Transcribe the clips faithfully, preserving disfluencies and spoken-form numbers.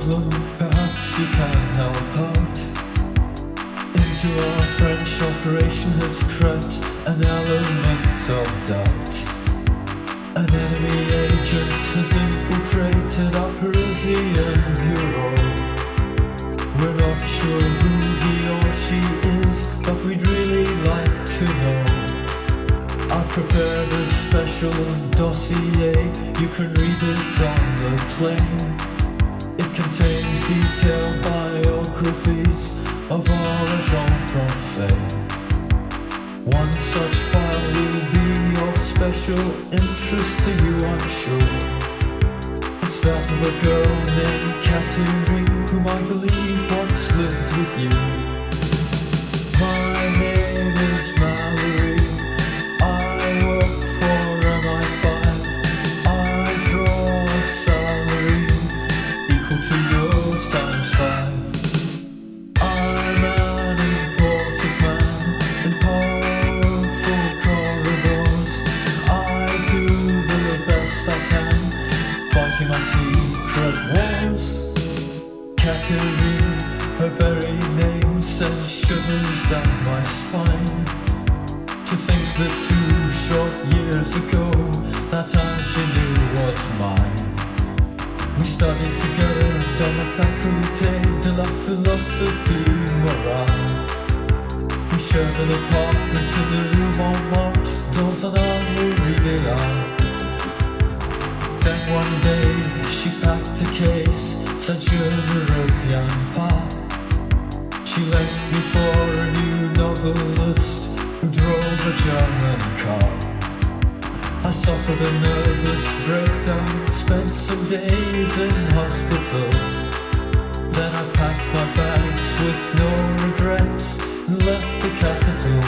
problem, perhaps you can help out. Into our French operation has crept an element of doubt. An enemy agent has infiltrated our Parisian bureau. We're not sure who he or she is, but we'd really like to know. I've prepared a special dossier, you can read it on the plane. It contains detailed biographies of our agents français. One such file will be of special interest to you, I'm sure. It's that of a girl named Catherine, whom I believe once lived with you. My name is Mallory, I work for M I five. I draw a salary equal to yours times five. I'm an important man in powerful corridors. I do the best I can, fighting my secret wars. Catherine, her very name sends shivers down my spine. To think that two short years ago that time she knew was mine. We studied together dans la faculté de la philosophie morale. We shared an apartment in the Rue Montmartre dans un armory des arts. Then one day she packed a case, said je ne reviens pas. She left me for a new novelist who drove a German car. I suffered a nervous breakdown, spent some days in hospital. Then I packed my bags with no regrets and left the capital.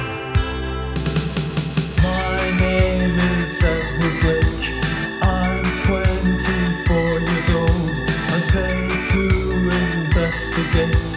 My name is Edward Blake, I'm twenty-four years old. I'm paid to investigate